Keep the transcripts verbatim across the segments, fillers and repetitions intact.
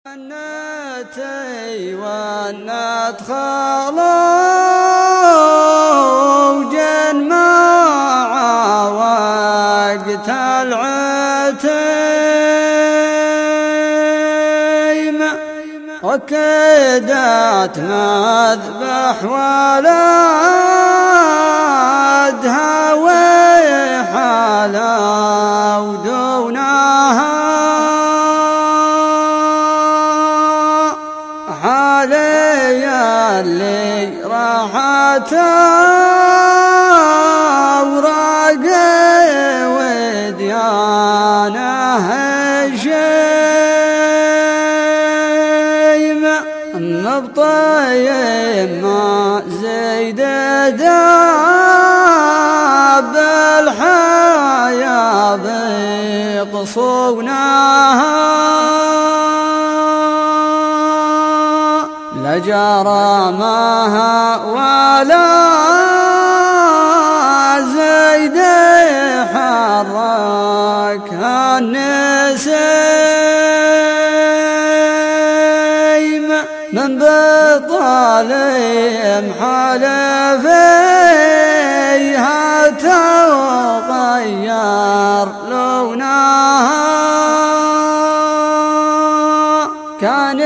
نتي والنت خلوا جن مع وقت العتيم وكدت مذبح ولدها وحلا ودونها حالي اللي راحت أوراق وديانه الشيم مبطيم ما زيد داب الحياة بقصونها لجرى ماها ولا زيد حركها النسيم من بطالهم حلفيها تغير لونها كان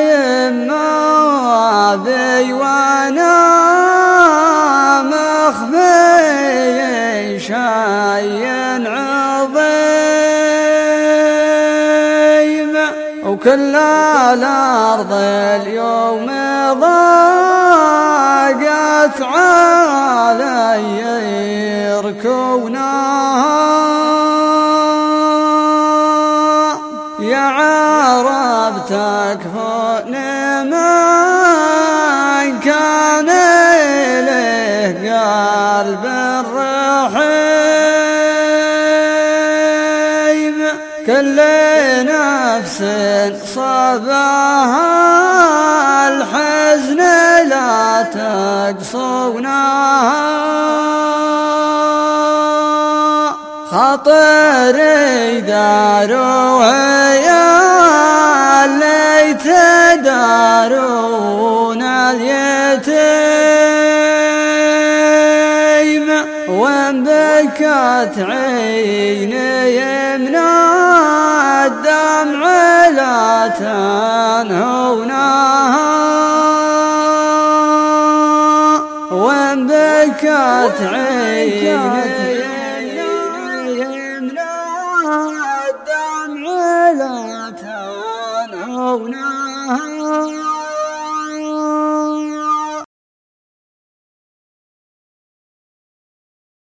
أبي وانا مخفي شي عظيم وكل الأرض اليوم ضاقت علي ركونها يا عرب تكفون من كان له قلب رحيم كل نفس صباها الحزن لا تقصونها خاطري داروها يا ليت دارون اليتيم وان بكت عيني من الدمع لا تنهونها وان بكت عيني لا تنهونها